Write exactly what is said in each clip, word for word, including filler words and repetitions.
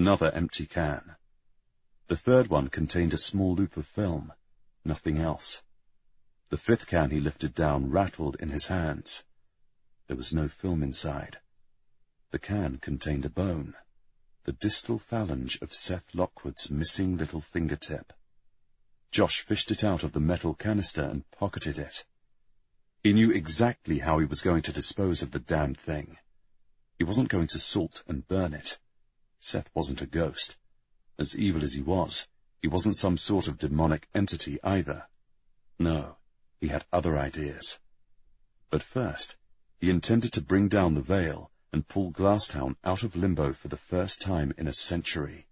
Another empty can. The third one contained a small loop of film, nothing else. The fifth can he lifted down rattled in his hands. There was no film inside. The can contained a bone, the distal phalange of Seth Lockwood's missing little fingertip. Josh fished it out of the metal canister and pocketed it. He knew exactly how he was going to dispose of the damned thing. He wasn't going to salt and burn it. Seth wasn't a ghost. As evil as he was, he wasn't some sort of demonic entity either. No, he had other ideas. But first, he intended to bring down the veil and pull Glasstown out of limbo for the first time in a century.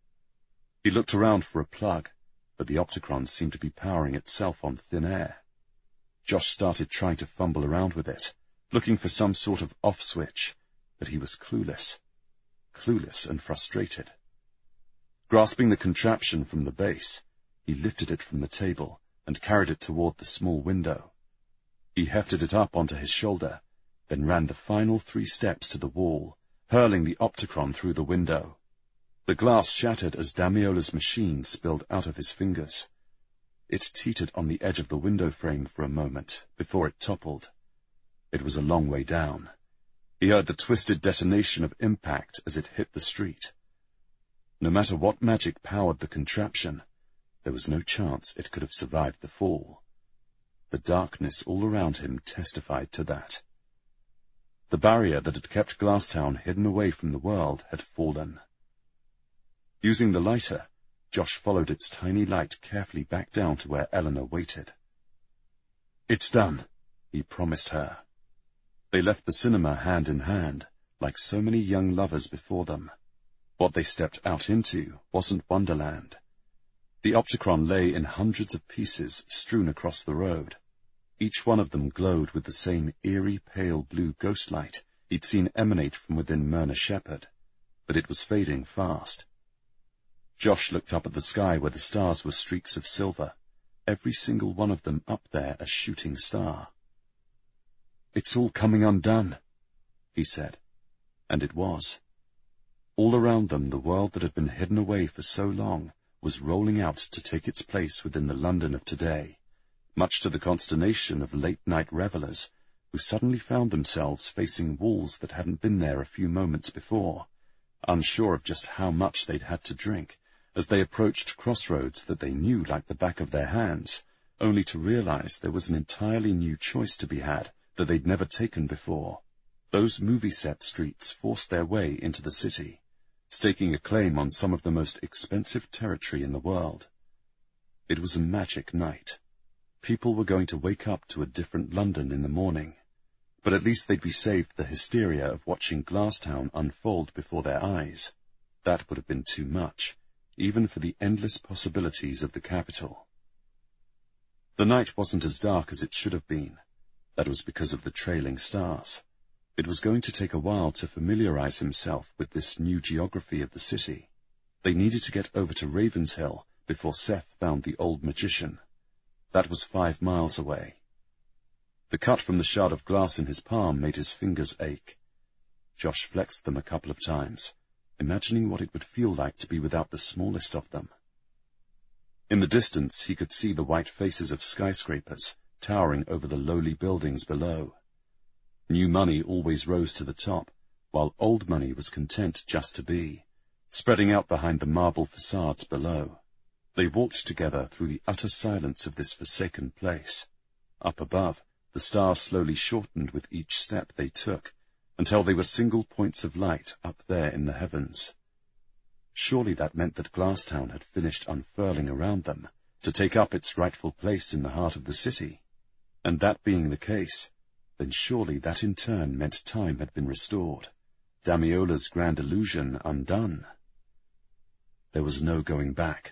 He looked around for a plug, but the Opticron seemed to be powering itself on thin air. Josh started trying to fumble around with it, looking for some sort of off switch, but he was clueless. Clueless and frustrated. Grasping the contraption from the base, he lifted it from the table and carried it toward the small window. He hefted it up onto his shoulder, then ran the final three steps to the wall, hurling the Opticron through the window. The glass shattered as Damiola's machine spilled out of his fingers. It teetered on the edge of the window frame for a moment before it toppled. It was a long way down. He heard the twisted detonation of impact as it hit the street. No matter what magic powered the contraption, there was no chance it could have survived the fall. The darkness all around him testified to that. The barrier that had kept Glasstown hidden away from the world had fallen. Using the lighter, Josh followed its tiny light carefully back down to where Eleanor waited. "It's done," he promised her. They left the cinema hand in hand, like so many young lovers before them. What they stepped out into wasn't Wonderland. The Opticron lay in hundreds of pieces strewn across the road. Each one of them glowed with the same eerie pale blue ghost light he'd seen emanate from within Myrna Shepherd, but it was fading fast. Josh looked up at the sky where the stars were streaks of silver, every single one of them up there a shooting star. "It's all coming undone," he said, and it was. All around them the world that had been hidden away for so long was rolling out to take its place within the London of today, much to the consternation of late-night revelers who suddenly found themselves facing walls that hadn't been there a few moments before, unsure of just how much they'd had to drink, as they approached crossroads that they knew like the back of their hands, only to realize there was an entirely new choice to be had that they'd never taken before. Those movie-set streets forced their way into the city, staking a claim on some of the most expensive territory in the world. It was a magic night. People were going to wake up to a different London in the morning, but at least they'd be saved the hysteria of watching Glasstown unfold before their eyes. That would have been too much, even for the endless possibilities of the capital. The night wasn't as dark as it should have been. That was because of the trailing stars. It was going to take a while to familiarize himself with this new geography of the city. They needed to get over to Ravenshill before Seth found the old magician. That was five miles away. The cut from the shard of glass in his palm made his fingers ache. Josh flexed them a couple of times, imagining what it would feel like to be without the smallest of them. In the distance he could see the white faces of skyscrapers towering over the lowly buildings below. New money always rose to the top, while old money was content just to be, spreading out behind the marble facades below. They walked together through the utter silence of this forsaken place. Up above, the stars slowly shortened with each step they took, until they were single points of light up there in the heavens. Surely that meant that Glasstown had finished unfurling around them, to take up its rightful place in the heart of the city. And that being the case, then surely that in turn meant time had been restored, Damiola's grand illusion undone. There was no going back.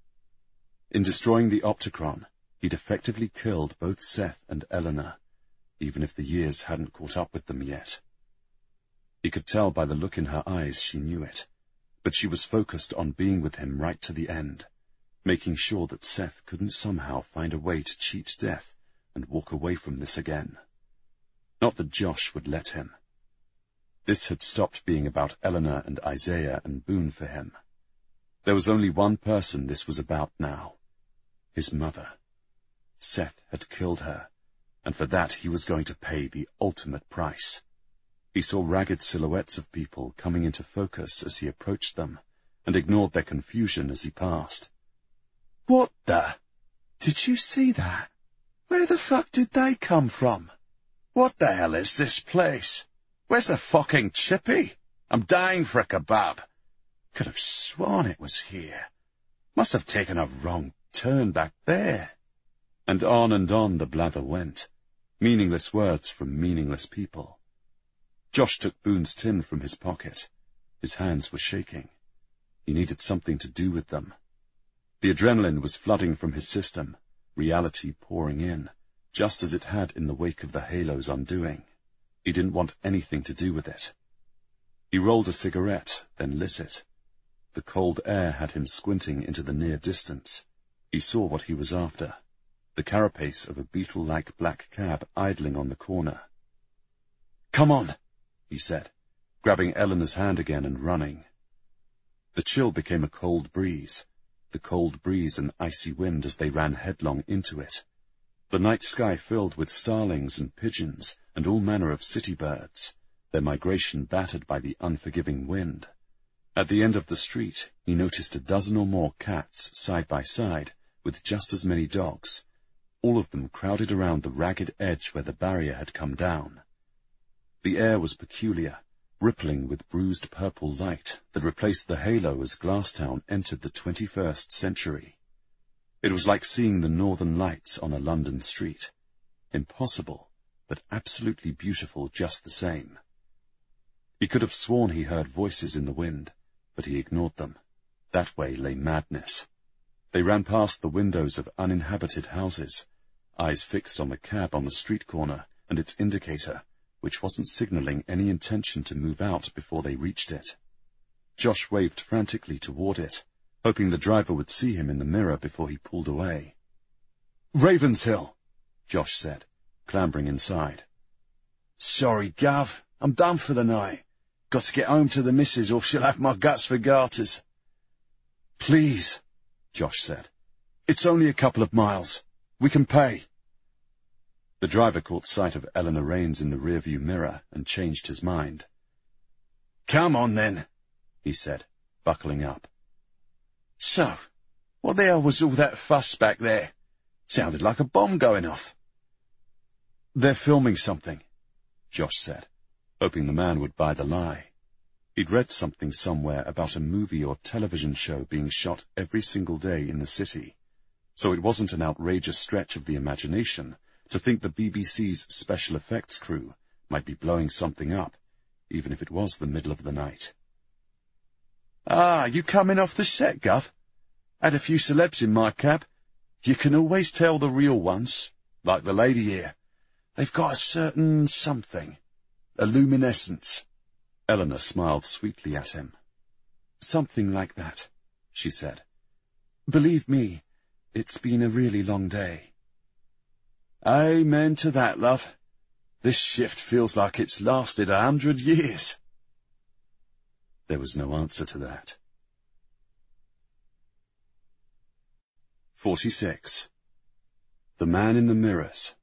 In destroying the Opticron, he'd effectively killed both Seth and Eleanor, even if the years hadn't caught up with them yet. He could tell by the look in her eyes she knew it, but she was focused on being with him right to the end, making sure that Seth couldn't somehow find a way to cheat death and walk away from this again. Not that Josh would let him. This had stopped being about Eleanor and Isaiah and Boone for him. There was only one person this was about now. His mother. Seth had killed her, and for that he was going to pay the ultimate price. He saw ragged silhouettes of people coming into focus as he approached them, and ignored their confusion as he passed. What the? Did you see that? Where the fuck did they come from? What the hell is this place? Where's the fucking chippy? I'm dying for a kebab. Could have sworn it was here. Must have taken a wrong turn back there. And on and on the blather went, meaningless words from meaningless people. Josh took Boone's tin from his pocket. His hands were shaking. He needed something to do with them. The adrenaline was flooding from his system, reality pouring in, just as it had in the wake of the Halo's undoing. He didn't want anything to do with it. He rolled a cigarette, then lit it. The cold air had him squinting into the near distance. He saw what he was after, the carapace of a beetle-like black cab idling on the corner. "Come on," he said, grabbing Eleanor's hand again and running. The chill became a cold breeze, the cold breeze an icy wind as they ran headlong into it. The night sky filled with starlings and pigeons and all manner of city birds, their migration battered by the unforgiving wind. At the end of the street, he noticed a dozen or more cats side by side with just as many dogs, all of them crowded around the ragged edge where the barrier had come down. The air was peculiar, rippling with bruised purple light that replaced the halo as Glasstown entered the twenty-first century. It was like seeing the northern lights on a London street. Impossible, but absolutely beautiful just the same. He could have sworn he heard voices in the wind, but he ignored them. That way lay madness. They ran past the windows of uninhabited houses, eyes fixed on the cab on the street corner and its indicator, which wasn't signaling any intention to move out before they reached it. Josh waved frantically toward it, hoping the driver would see him in the mirror before he pulled away. "Ravenshill," Josh said, clambering inside. "Sorry, Gov, I'm done for the night. Got to get home to the missus or she'll have my guts for garters." "Please," Josh said. "It's only a couple of miles. We can pay." The driver caught sight of Eleanor Raines in the rearview mirror and changed his mind. "Come on, then," he said, buckling up. "So, what the hell was all that fuss back there? Sounded like a bomb going off." "They're filming something," Josh said, hoping the man would buy the lie. He'd read something somewhere about a movie or television show being shot every single day in the city, so it wasn't an outrageous stretch of the imagination to think the B B C's special effects crew might be blowing something up, even if it was the middle of the night. "Ah, you coming off the set, Gov? Had a few celebs in my cab. You can always tell the real ones, like the lady here. They've got a certain something, a luminescence." Eleanor smiled sweetly at him. "Something like that," she said. "Believe me, it's been a really long day." "Amen to that, love. This shift feels like it's lasted a hundred years." There was no answer to that. forty-six. The Man in the Mirrors.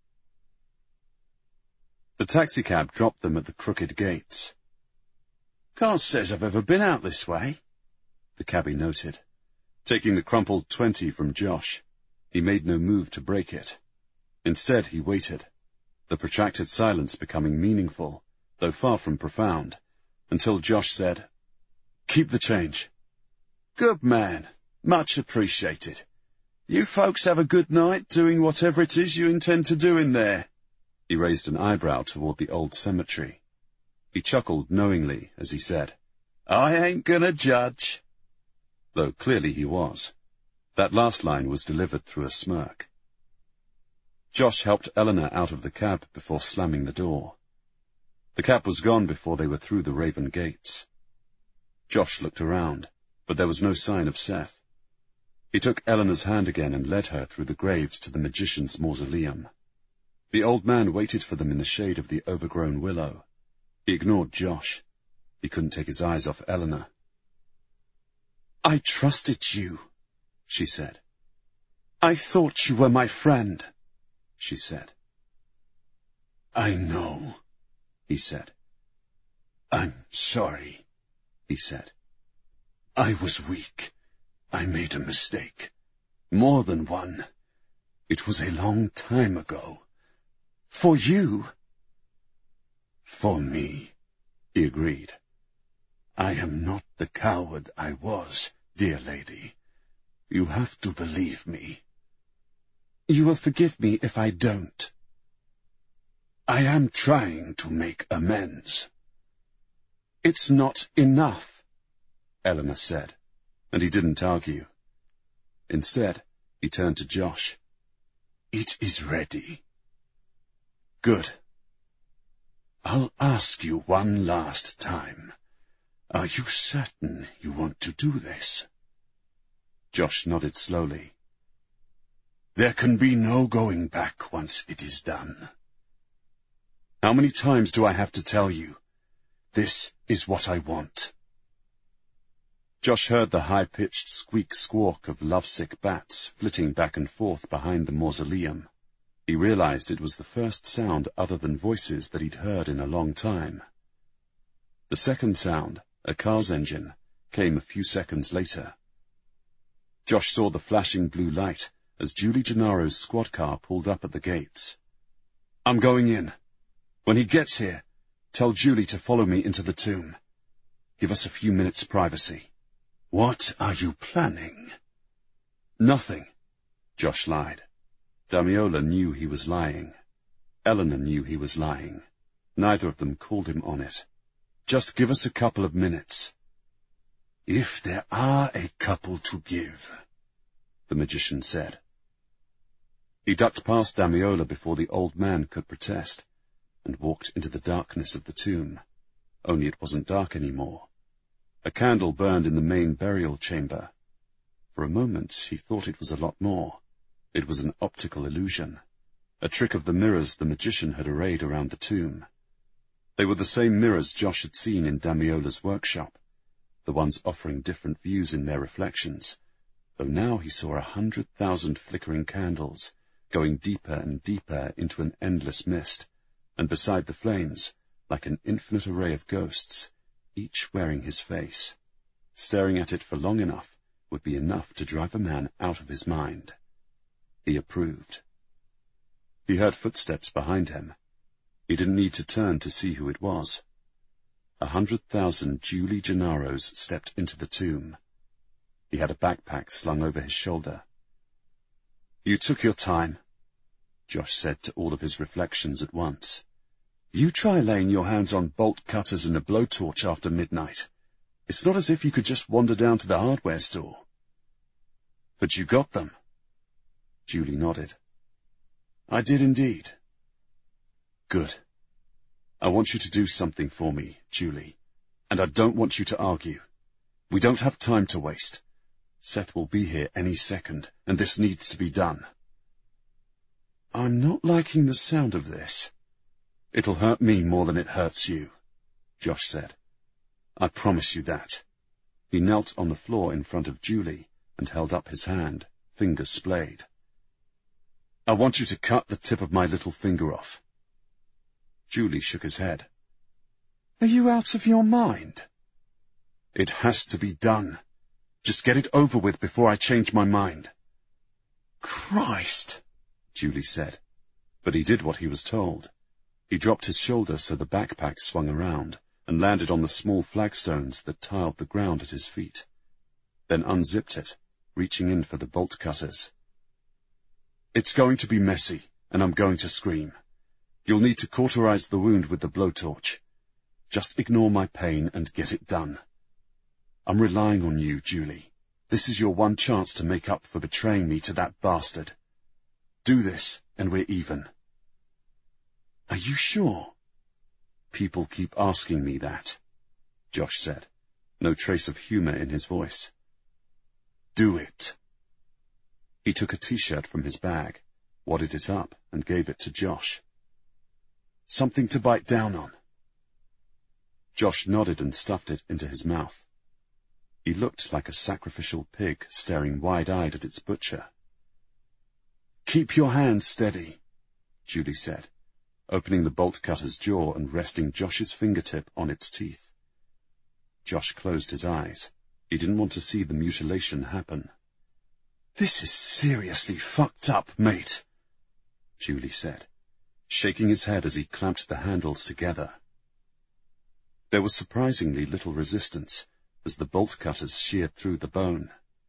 The taxicab dropped them at the crooked gates. "Can't says I've ever been out this way," the cabbie noted, taking the crumpled twenty from Josh. He made no move to break it. Instead, he waited, the protracted silence becoming meaningful, though far from profound, until Josh said, "Keep the change." "Good man. Much appreciated. You folks have a good night doing whatever it is you intend to do in there." He raised an eyebrow toward the old cemetery. He chuckled knowingly as he said, "I ain't gonna judge." Though clearly he was. That last line was delivered through a smirk. Josh helped Eleanor out of the cab before slamming the door. The cab was gone before they were through the Raven gates. Josh looked around, but there was no sign of Seth. He took Eleanor's hand again and led her through the graves to the magician's mausoleum. The old man waited for them in the shade of the overgrown willow. He ignored Josh. He couldn't take his eyes off Eleanor. I trusted you, she said. I thought you were my friend, she said. I know, he said. I'm sorry, he said. I was weak. I made a mistake. More than one. It was a long time ago. For you. For me, he agreed. I am not the coward I was, dear lady. You have to believe me. You will forgive me if I don't. I am trying to make amends. It's not enough, Eleanor said, and he didn't argue. Instead, he turned to Josh. It is ready. Good. I'll ask you one last time. Are you certain you want to do this? Josh nodded slowly. There can be no going back once it is done. How many times do I have to tell you? This is what I want. Josh heard the high-pitched squeak-squawk of lovesick bats flitting back and forth behind the mausoleum. He realized it was the first sound other than voices that he'd heard in a long time. The second sound, a car's engine, came a few seconds later. Josh saw the flashing blue light as Julie Gennaro's squad car pulled up at the gates. I'm going in. When he gets here, tell Julie to follow me into the tomb. Give us a few minutes' privacy. What are you planning? Nothing, Josh lied. Damiola knew he was lying. Eleanor knew he was lying. Neither of them called him on it. Just give us a couple of minutes. If there are a couple to give, the magician said. He ducked past Damiola before the old man could protest, and walked into the darkness of the tomb. Only it wasn't dark anymore. A candle burned in the main burial chamber. For a moment he thought it was a lot more. It was an optical illusion, a trick of the mirrors the magician had arrayed around the tomb. They were the same mirrors Josh had seen in Damiola's workshop, the ones offering different views in their reflections, though now he saw a hundred thousand flickering candles, going deeper and deeper into an endless mist, and beside the flames, like an infinite array of ghosts, each wearing his face. Staring at it for long enough would be enough to drive a man out of his mind. He approved. He heard footsteps behind him. He didn't need to turn to see who it was. A hundred thousand Julie Gennaros stepped into the tomb. He had a backpack slung over his shoulder. You took your time, Josh said to all of his reflections at once. You try laying your hands on bolt cutters and a blowtorch after midnight. It's not as if you could just wander down to the hardware store. But you got them. Julie nodded. I did indeed. Good. I want you to do something for me, Julie, and I don't want you to argue. We don't have time to waste. Seth will be here any second, and this needs to be done. I'm not liking the sound of this. It'll hurt me more than it hurts you, Josh said. I promise you that. He knelt on the floor in front of Julie and held up his hand, fingers splayed. I want you to cut the tip of my little finger off. Julie shook his head. Are you out of your mind? It has to be done. Just get it over with before I change my mind. Christ, Julie said, but he did what he was told. He dropped his shoulder so the backpack swung around and landed on the small flagstones that tiled the ground at his feet, then unzipped it, reaching in for the bolt cutters. It's going to be messy, and I'm going to scream. You'll need to cauterize the wound with the blowtorch. Just ignore my pain and get it done. I'm relying on you, Julie. This is your one chance to make up for betraying me to that bastard. Do this, and we're even. Are you sure? People keep asking me that, Josh said, no trace of humor in his voice. Do it. He took a T-shirt from his bag, wadded it up, and gave it to Josh. Something to bite down on. Josh nodded and stuffed it into his mouth. He looked like a sacrificial pig staring wide-eyed at its butcher. "Keep your hand steady," Julie said, opening the bolt-cutter's jaw and resting Josh's fingertip on its teeth. Josh closed his eyes. He didn't want to see the mutilation happen. "This is seriously fucked up, mate," Julie said, shaking his head as he clamped the handles together. There was surprisingly little resistance as the bolt-cutters sheared through the bone.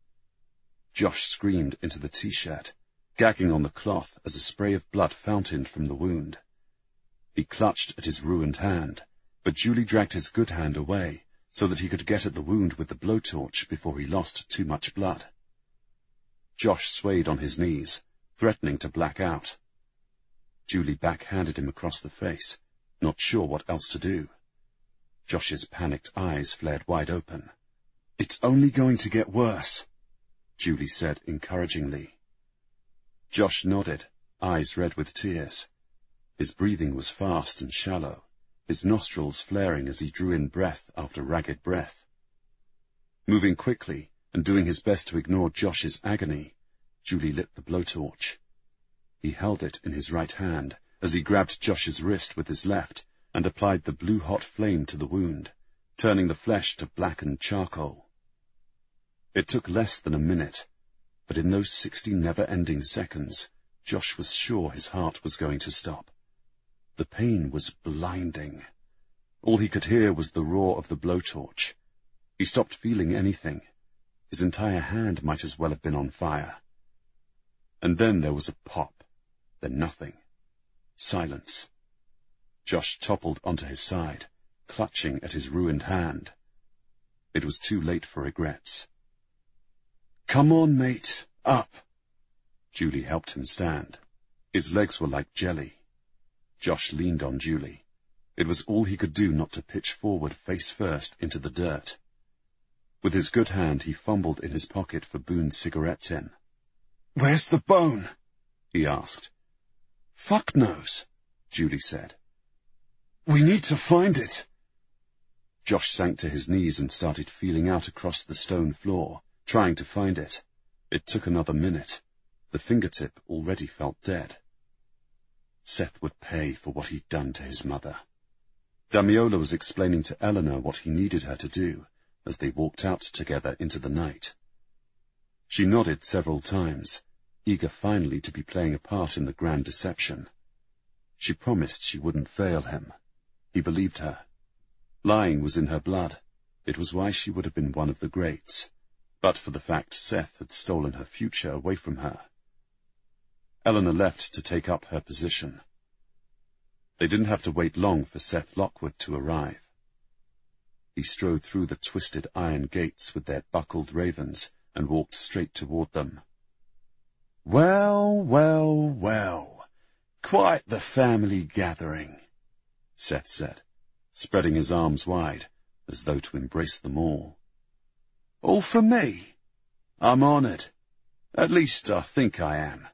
Josh screamed into the T-shirt, gagging on the cloth as a spray of blood fountained from the wound. He clutched at his ruined hand, but Julie dragged his good hand away so that he could get at the wound with the blowtorch before he lost too much blood. Josh swayed on his knees, threatening to black out. Julie backhanded him across the face, not sure what else to do. Josh's panicked eyes flared wide open. "It's only going to get worse," Julie said encouragingly. Josh nodded, eyes red with tears. His breathing was fast and shallow, his nostrils flaring as he drew in breath after ragged breath. Moving quickly and doing his best to ignore Josh's agony, Julie lit the blowtorch. He held it in his right hand as he grabbed Josh's wrist with his left and applied the blue-hot flame to the wound, turning the flesh to blackened charcoal. It took less than a minute, but in those sixty never-ending seconds, Josh was sure his heart was going to stop. The pain was blinding. All he could hear was the roar of the blowtorch. He stopped feeling anything. His entire hand might as well have been on fire. And then there was a pop, then nothing. Silence. Josh toppled onto his side, clutching at his ruined hand. It was too late for regrets. "Come on, mate, up." Julie helped him stand. His legs were like jelly. Josh leaned on Julie. It was all he could do not to pitch forward face first into the dirt. With his good hand, he fumbled in his pocket for Boone's cigarette tin. "Where's the bone?" he asked. "Fuck knows," Julie said. "We need to find it." Josh sank to his knees and started feeling out across the stone floor, trying to find it. It took another minute. The fingertip already felt dead. Seth would pay for what he'd done to his mother. Damiola was explaining to Eleanor what he needed her to do as they walked out together into the night. She nodded several times, eager finally to be playing a part in the grand deception. She promised she wouldn't fail him. He believed her. Lying was in her blood. It was why she would have been one of the greats, but for the fact Seth had stolen her future away from her. Eleanor left to take up her position. They didn't have to wait long for Seth Lockwood to arrive. He strode through the twisted iron gates with their buckled ravens and walked straight toward them. "Well, well, well, quite the family gathering," Seth said, spreading his arms wide, as though to embrace them all. "All for me? I'm honoured. At least I think I am.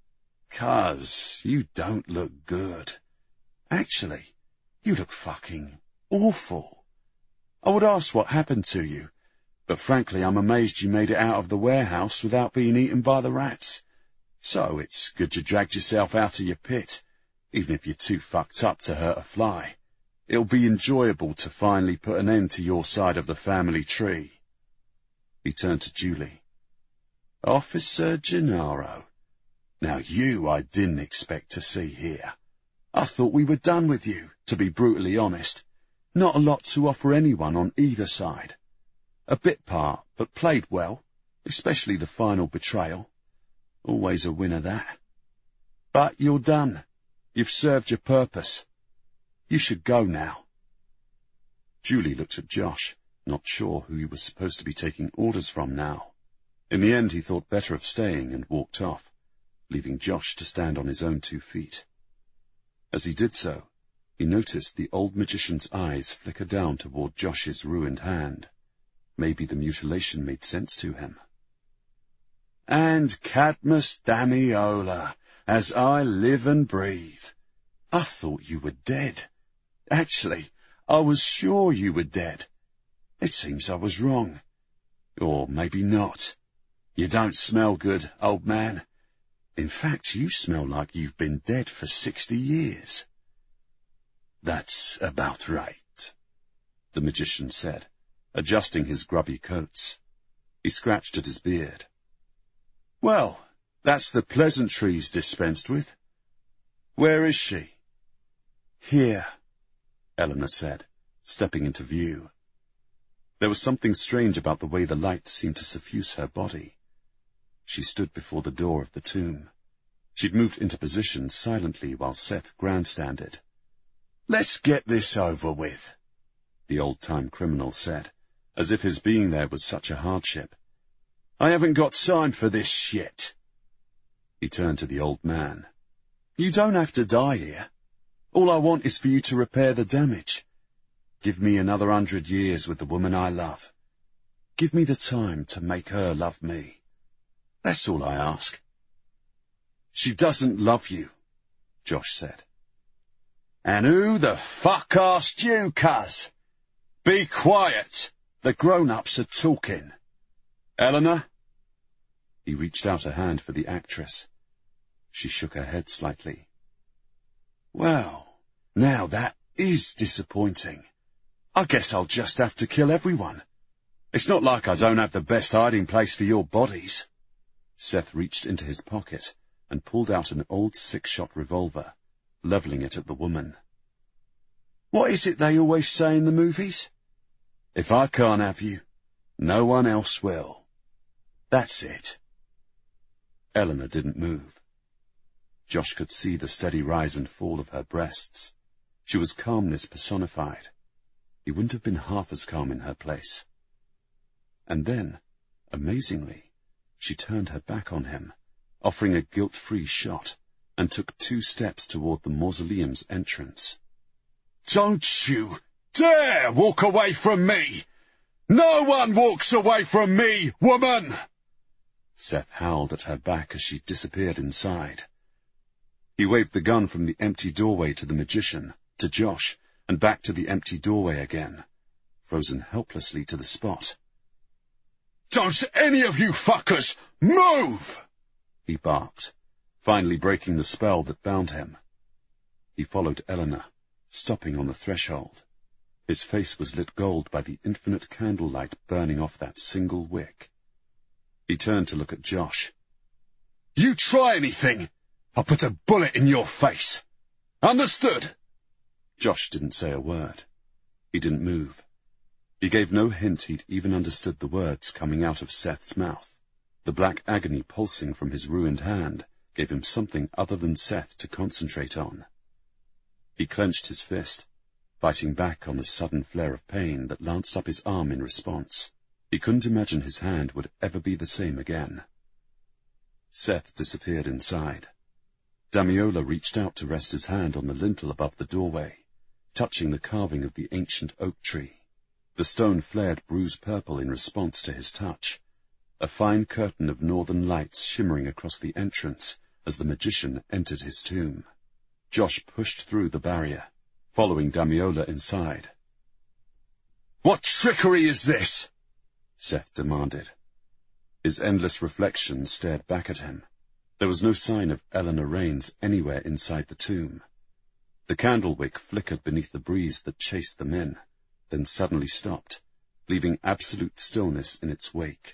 'Cause you don't look good. Actually, you look fucking awful. I would ask what happened to you, but frankly I'm amazed you made it out of the warehouse without being eaten by the rats. So it's good you dragged yourself out of your pit, even if you're too fucked up to hurt a fly. It'll be enjoyable to finally put an end to your side of the family tree." He turned to Julie. "Officer Gennaro. Now you I didn't expect to see here. I thought we were done with you, to be brutally honest. Not a lot to offer anyone on either side. A bit part, but played well, especially the final betrayal. Always a winner, that. But you're done. You've served your purpose. You should go now." Julie looked at Josh, not sure who he was supposed to be taking orders from now. In the end, he thought better of staying and walked off, leaving Josh to stand on his own two feet. As he did so, he noticed the old magician's eyes flicker down toward Josh's ruined hand. Maybe the mutilation made sense to him. "And Cadmus Damiola, as I live and breathe. I thought you were dead. Actually, I was sure you were dead. It seems I was wrong. Or maybe not. You don't smell good, old man. In fact, you smell like you've been dead for sixty years. That's about right, the magician said, adjusting his grubby coats. He scratched at his beard. Well, that's the pleasantries dispensed with. Where is she? Here, Eleanor said, stepping into view. There was something strange about the way the light seemed to suffuse her body. She stood before the door of the tomb. She'd moved into position silently while Seth grandstanded. Let's get this over with, the old-time criminal said, as if his being there was such a hardship. I haven't got time for this shit. He turned to the old man. You don't have to die here. All I want is for you to repair the damage. Give me another hundred years with the woman I love. Give me the time to make her love me. That's all I ask. She doesn't love you, Josh said. And who the fuck asked you, cuz? Be quiet. The grown-ups are talking. Eleanor? He reached out a hand for the actress. She shook her head slightly. Well, now that is disappointing. I guess I'll just have to kill everyone. It's not like I don't have the best hiding place for your bodies. Seth reached into his pocket and pulled out an old six-shot revolver, levelling it at the woman. What is it they always say in the movies? If I can't have you, no one else will. That's it. Eleanor didn't move. Josh could see the steady rise and fall of her breasts. She was calmness personified. He wouldn't have been half as calm in her place. And then, amazingly, she turned her back on him, offering a guilt-free shot, and took two steps toward the mausoleum's entrance. Don't you dare walk away from me! No one walks away from me, woman! Seth howled at her back as she disappeared inside. He waved the gun from the empty doorway to the magician, to Josh, and back to the empty doorway again, frozen helplessly to the spot. Don't any of you fuckers move! He barked, finally breaking the spell that bound him. He followed Eleanor, stopping on the threshold. His face was lit gold by the infinite candlelight burning off that single wick. He turned to look at Josh. You try anything, I'll put a bullet in your face. Understood? Josh didn't say a word. He didn't move. He gave no hint he'd even understood the words coming out of Seth's mouth. The black agony pulsing from his ruined hand gave him something other than Seth to concentrate on. He clenched his fist, fighting back on the sudden flare of pain that lanced up his arm in response. He couldn't imagine his hand would ever be the same again. Seth disappeared inside. Damiola reached out to rest his hand on the lintel above the doorway, touching the carving of the ancient oak tree. The stone flared bruised purple in response to his touch, a fine curtain of northern lights shimmering across the entrance as the magician entered his tomb. Josh pushed through the barrier, following Damiola inside. What trickery is this? Seth demanded. His endless reflection stared back at him. There was no sign of Eleanor Raines anywhere inside the tomb. The candle wick flickered beneath the breeze that chased them in, then suddenly stopped, leaving absolute stillness in its wake.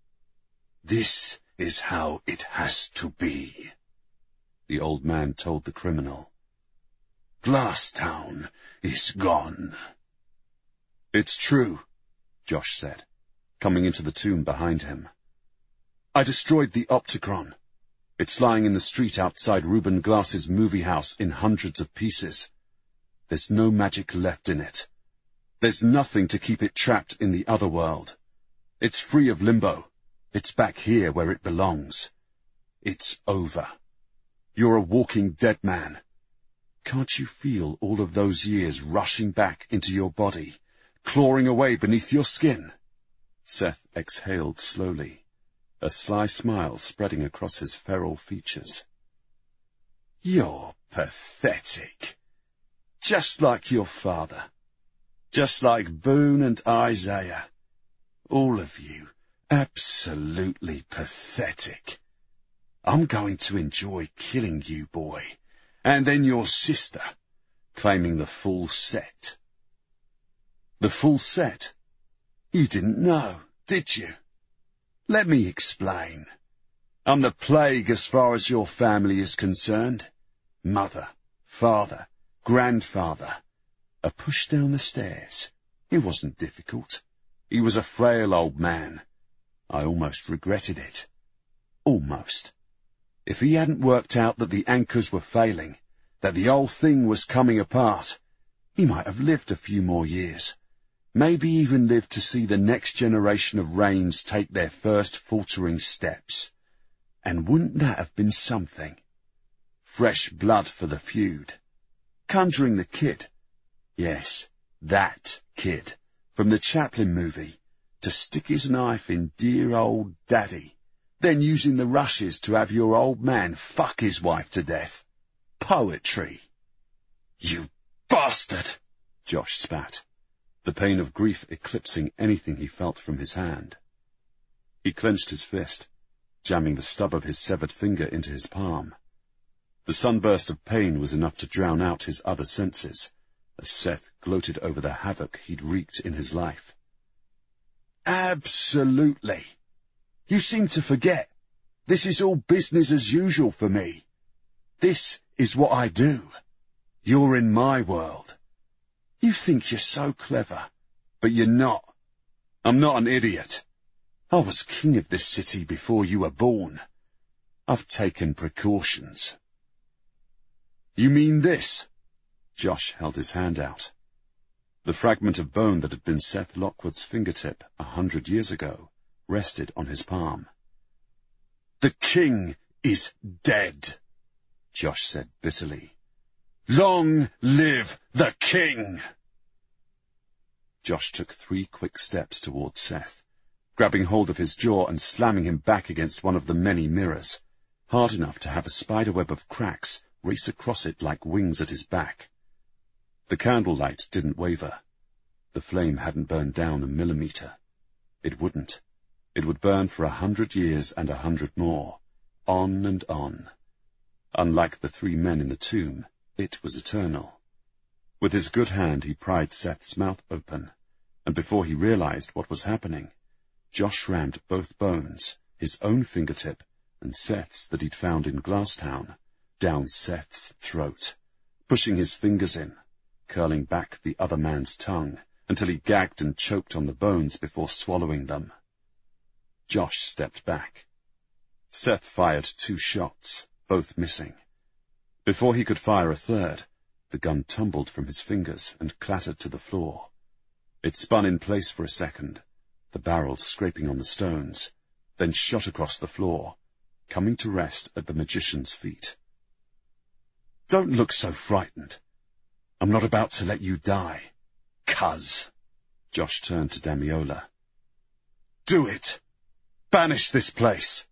This is how it has to be, the old man told the criminal. Glasstown is gone. It's true, Josh said, coming into the tomb behind him. I destroyed the Opticron. It's lying in the street outside Reuben Glass's movie house in hundreds of pieces. There's no magic left in it. There's nothing to keep it trapped in the other world. It's free of limbo. It's back here where it belongs. It's over. You're a walking dead man. Can't you feel all of those years rushing back into your body, clawing away beneath your skin? Seth exhaled slowly, a sly smile spreading across his feral features. You're pathetic. Just like your father. Just like Boone and Isaiah. All of you absolutely pathetic. I'm going to enjoy killing you, boy, and then your sister, claiming the full set. The full set? You didn't know, did you? Let me explain. I'm the plague as far as your family is concerned. Mother, father, grandfather. A push down the stairs. It wasn't difficult. He was a frail old man. I almost regretted it. Almost. If he hadn't worked out that the anchors were failing, that the whole thing was coming apart, he might have lived a few more years. Maybe even lived to see the next generation of Rains take their first faltering steps. And wouldn't that have been something? Fresh blood for the feud. Conjuring the kid. Yes, that kid, from the Chaplin movie, to stick his knife in dear old Daddy, then using the rushes to have your old man fuck his wife to death. Poetry. You bastard! Josh spat, the pain of grief eclipsing anything he felt from his hand. He clenched his fist, jamming the stub of his severed finger into his palm. The sunburst of pain was enough to drown out his other senses, as Seth gloated over the havoc he'd wreaked in his life. Absolutely. You seem to forget. This is all business as usual for me. This is what I do. You're in my world. You think you're so clever, but you're not. I'm not an idiot. I was king of this city before you were born. I've taken precautions. You mean this? Josh held his hand out. The fragment of bone that had been Seth Lockwood's fingertip a hundred years ago rested on his palm. The king is dead, Josh said bitterly. Long live the king! Josh took three quick steps towards Seth, grabbing hold of his jaw and slamming him back against one of the many mirrors, hard enough to have a spiderweb of cracks race across it like wings at his back. The candlelight didn't waver. The flame hadn't burned down a millimetre. It wouldn't. It would burn for a hundred years and a hundred more, on and on. Unlike the three men in the tomb, it was eternal. With his good hand he pried Seth's mouth open, and before he realized what was happening, Josh rammed both bones, his own fingertip and Seth's that he'd found in Glasstown, down Seth's throat, pushing his fingers in, curling back the other man's tongue until he gagged and choked on the bones before swallowing them. Josh stepped back. Seth fired two shots, both missing. Before he could fire a third, the gun tumbled from his fingers and clattered to the floor. It spun in place for a second, the barrel scraping on the stones, then shot across the floor, coming to rest at the magician's feet. Don't look so frightened. I'm not about to let you die, cuz. Josh turned to Damiola. Do it! Banish this place!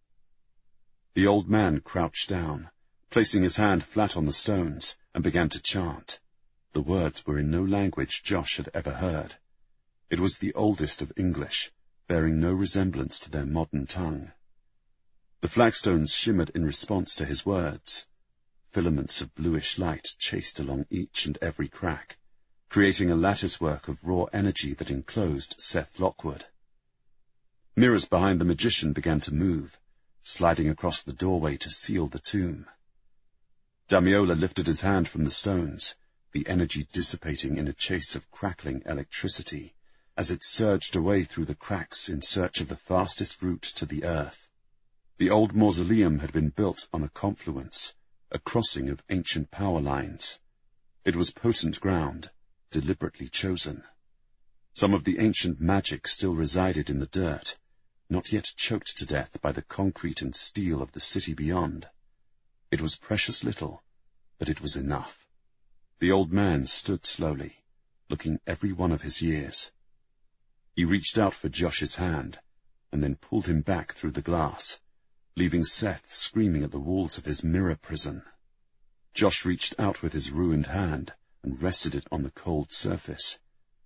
The old man crouched down, placing his hand flat on the stones, and began to chant. The words were in no language Josh had ever heard. It was the oldest of English, bearing no resemblance to their modern tongue. The flagstones shimmered in response to his words. Filaments of bluish light chased along each and every crack, creating a latticework of raw energy that enclosed Seth Lockwood. Mirrors behind the magician began to move, sliding across the doorway to seal the tomb. Damiola lifted his hand from the stones, the energy dissipating in a chase of crackling electricity, as it surged away through the cracks in search of the fastest route to the earth. The old mausoleum had been built on a confluence, a crossing of ancient power lines. It was potent ground, deliberately chosen. Some of the ancient magic still resided in the dirt, not yet choked to death by the concrete and steel of the city beyond. It was precious little, but it was enough. The old man stood slowly, looking every one of his years. He reached out for Josh's hand, and then pulled him back through the glass, leaving Seth screaming at the walls of his mirror prison. Josh reached out with his ruined hand and rested it on the cold surface,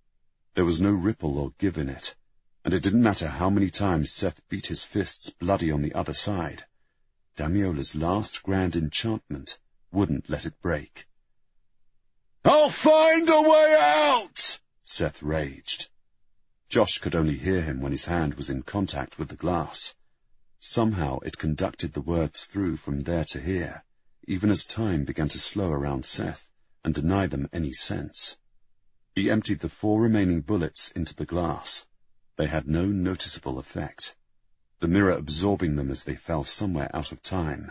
There was no ripple or give in it, and it didn't matter how many times Seth beat his fists bloody on the other side. Damiola's last grand enchantment wouldn't let it break. "I'll find a way out!" Seth raged. Josh could only hear him when his hand was in contact with the glass. Somehow it conducted the words through from there to here, even as time began to slow around Seth and deny them any sense. He emptied the four remaining bullets into the glass. They had no noticeable effect, the mirror absorbing them as they fell somewhere out of time.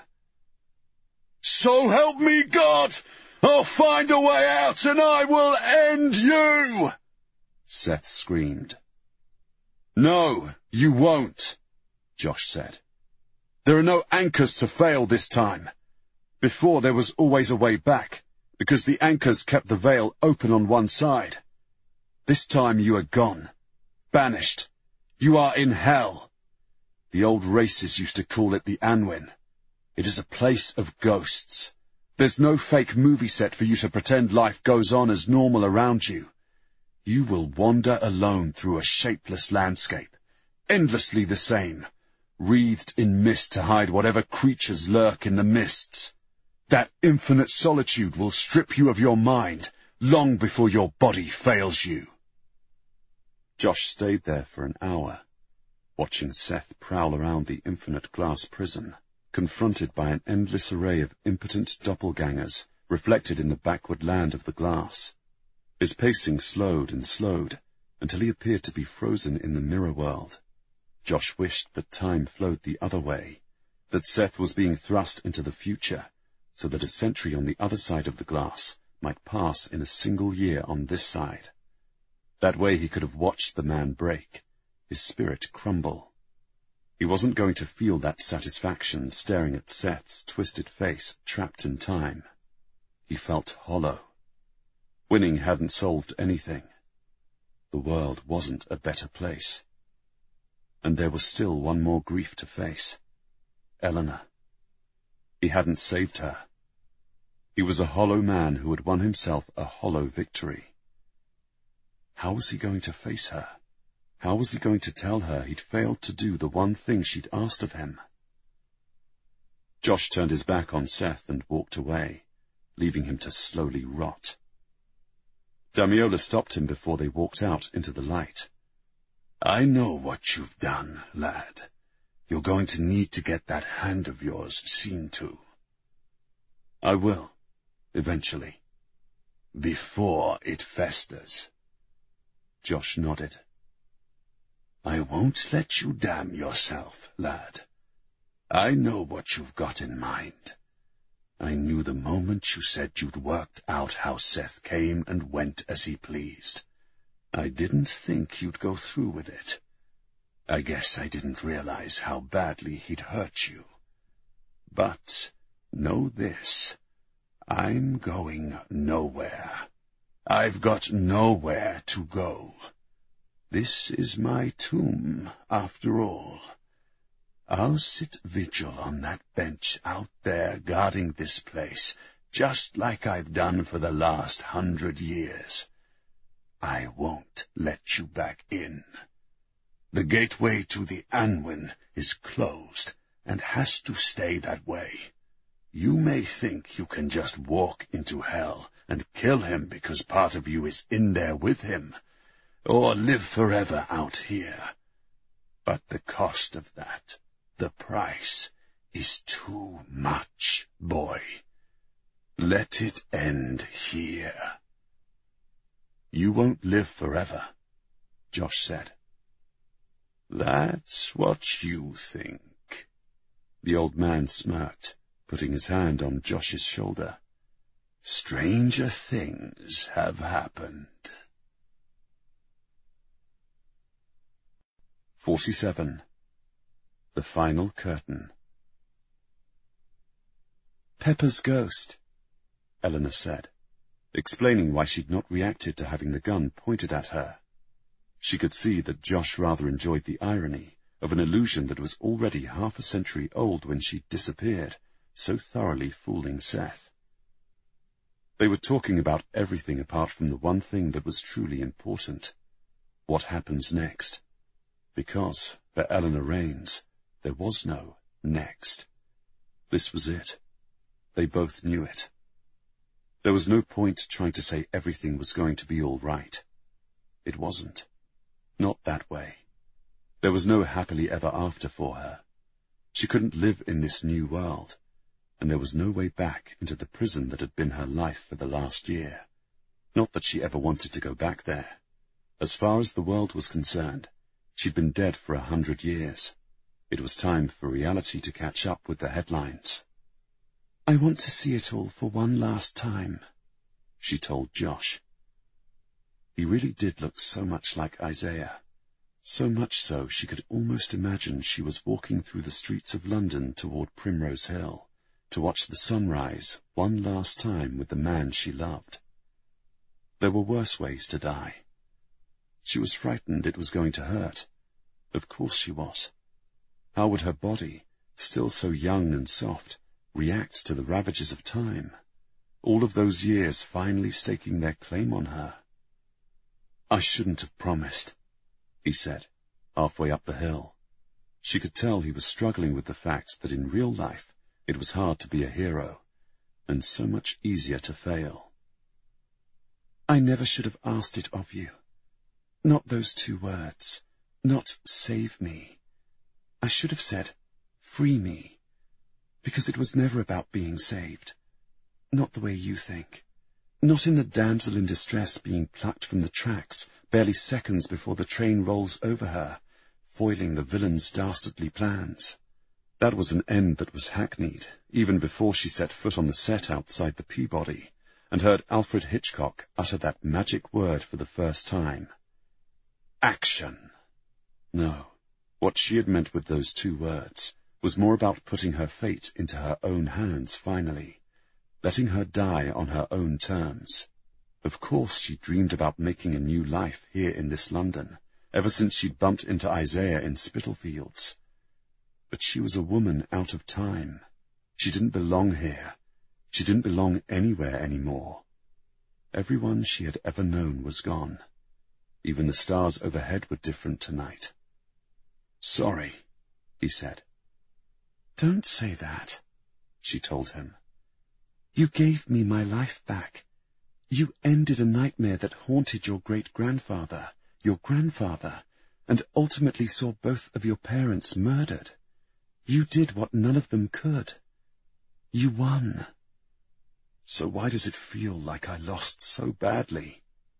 "So help me God! I'll find a way out and I will end you!" Seth screamed. "No, you won't," Josh said. "There are no anchors to fail this time. Before there was always a way back, because the anchors kept the veil open on one side. This time you are gone, banished. You are in hell. The old races used to call it the Anwin. It is a place of ghosts. There's no fake movie set for you to pretend life goes on as normal around you. You will wander alone through a shapeless landscape, endlessly the same, wreathed in mist to hide whatever creatures lurk in the mists. That infinite solitude will strip you of your mind long before your body fails you." Josh stayed there for an hour, watching Seth prowl around the infinite glass prison, confronted by an endless array of impotent doppelgangers reflected in the backward land of the glass. His pacing slowed and slowed until he appeared to be frozen in the mirror world. Josh wished that time flowed the other way, that Seth was being thrust into the future, so that a century on the other side of the glass might pass in a single year on this side. That way he could have watched the man break, his spirit crumble. He wasn't going to feel that satisfaction staring at Seth's twisted face trapped in time. He felt hollow. Winning hadn't solved anything. The world wasn't a better place. And there was still one more grief to face. Eleanor. He hadn't saved her. He was a hollow man who had won himself a hollow victory. How was he going to face her? How was he going to tell her he'd failed to do the one thing she'd asked of him? Josh turned his back on Seth and walked away, leaving him to slowly rot. Damiola stopped him before they walked out into the light. "I know what you've done, lad. You're going to need to get that hand of yours seen to." "I will, eventually." "Before it festers." Josh nodded. "I won't let you damn yourself, lad. I know what you've got in mind. I knew the moment you said you'd worked out how Seth came and went as he pleased. I didn't think you'd go through with it. I guess I didn't realize how badly he'd hurt you. But know this, I'm going nowhere. I've got nowhere to go. This is my tomb, after all. I'll sit vigil on that bench out there guarding this place, just like I've done for the last hundred years. I won't let you back in. The gateway to the Anwin is closed and has to stay that way. You may think you can just walk into hell and kill him because part of you is in there with him, or live forever out here. But the cost of that, the price, is too much, boy. Let it end here." "You won't live forever," Josh said. "That's what you think." The old man smirked, putting his hand on Josh's shoulder. "Stranger things have happened." forty-seven. The Final Curtain. "Pepper's ghost," Eleanor said, explaining why she'd not reacted to having the gun pointed at her. She could see that Josh rather enjoyed the irony of an illusion that was already half a century old when she disappeared, so thoroughly fooling Seth. They were talking about everything apart from the one thing that was truly important. What happens next? Because, for Eleanor Rains, there was no next. This was it. They both knew it. There was no point trying to say everything was going to be all right. It wasn't. Not that way. There was no happily ever after for her. She couldn't live in this new world, and there was no way back into the prison that had been her life for the last year. Not that she ever wanted to go back there. As far as the world was concerned, she'd been dead for a hundred years. It was time for reality to catch up with the headlines. "I want to see it all for one last time," she told Josh. He really did look so much like Isaiah. So much so she could almost imagine she was walking through the streets of London toward Primrose Hill to watch the sunrise one last time with the man she loved. There were worse ways to die. She was frightened it was going to hurt. Of course she was. How would her body, still so young and soft, react to the ravages of time? All of those years finally staking their claim on her. "I shouldn't have promised," he said, halfway up the hill. She could tell he was struggling with the fact that in real life it was hard to be a hero, and so much easier to fail. "I never should have asked it of you. Not those two words. Not save me. I should have said, free me. Because it was never about being saved. Not the way you think. Not in the damsel in distress being plucked from the tracks barely seconds before the train rolls over her, foiling the villain's dastardly plans. That was an end that was hackneyed, even before she set foot on the set outside the Peabody, and heard Alfred Hitchcock utter that magic word for the first time. Action! No, what she had meant with those two words was more about putting her fate into her own hands finally, letting her die on her own terms. Of course she dreamed about making a new life here in this London, ever since she'd bumped into Isaiah in Spitalfields. But she was a woman out of time. She didn't belong here. She didn't belong anywhere anymore. Everyone she had ever known was gone. Even the stars overhead were different tonight. "Sorry," he said. "Don't say that," she told him. "You gave me my life back. You ended a nightmare that haunted your great-grandfather, your grandfather, and ultimately saw both of your parents murdered. You did what none of them could. You won." "So why does it feel like I lost so badly?"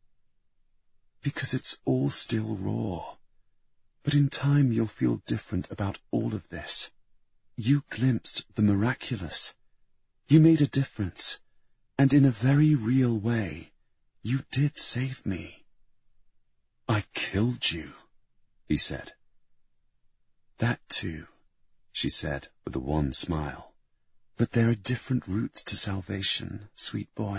"Because it's all still raw. But in time you'll feel different about all of this. You glimpsed the miraculous. You made a difference. And in a very real way, you did save me." "I killed you," he said. "That too," she said with a wan smile. "But there are different routes to salvation, sweet boy.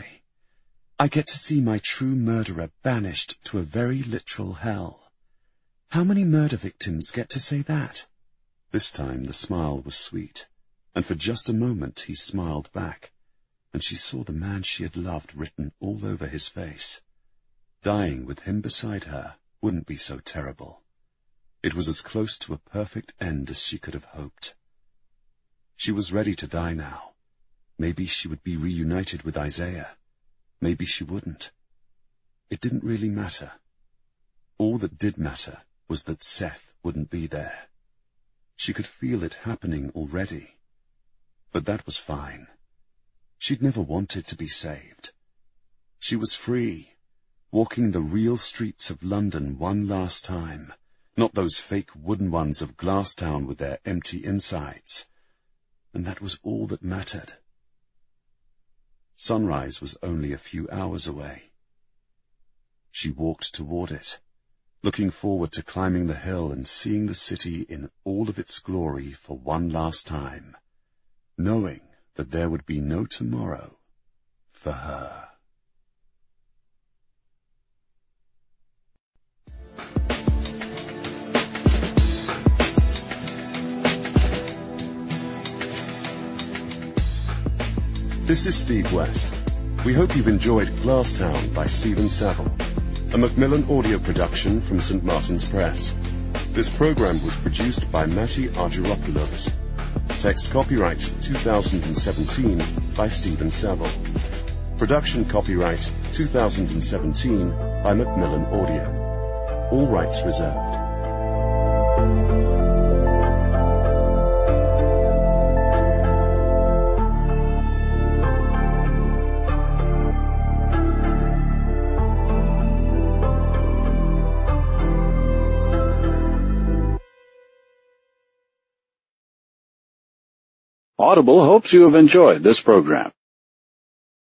I get to see my true murderer banished to a very literal hell. How many murder victims get to say that?" This time the smile was sweet, and for just a moment he smiled back, and she saw the man she had loved written all over his face. Dying with him beside her wouldn't be so terrible. It was as close to a perfect end as she could have hoped. She was ready to die now. Maybe she would be reunited with Isaiah. Maybe she wouldn't. It didn't really matter. All that did matter was that Seth wouldn't be there. She could feel it happening already. But that was fine. She'd never wanted to be saved. She was free, walking the real streets of London one last time, not those fake wooden ones of Glasstown with their empty insides. And that was all that mattered. Sunrise was only a few hours away. She walked toward it, looking forward to climbing the hill and seeing the city in all of its glory for one last time, knowing that there would be no tomorrow for her. This is Steve West. We hope you've enjoyed Glasstown by Stephen Saville. a Macmillan audio production from Saint Martin's Press. This program was produced by Matty Argyropoulos. Text copyright two thousand seventeen by Stephen Saville. Production copyright two thousand seventeen by Macmillan Audio. All rights reserved. Audible hopes you have enjoyed this program.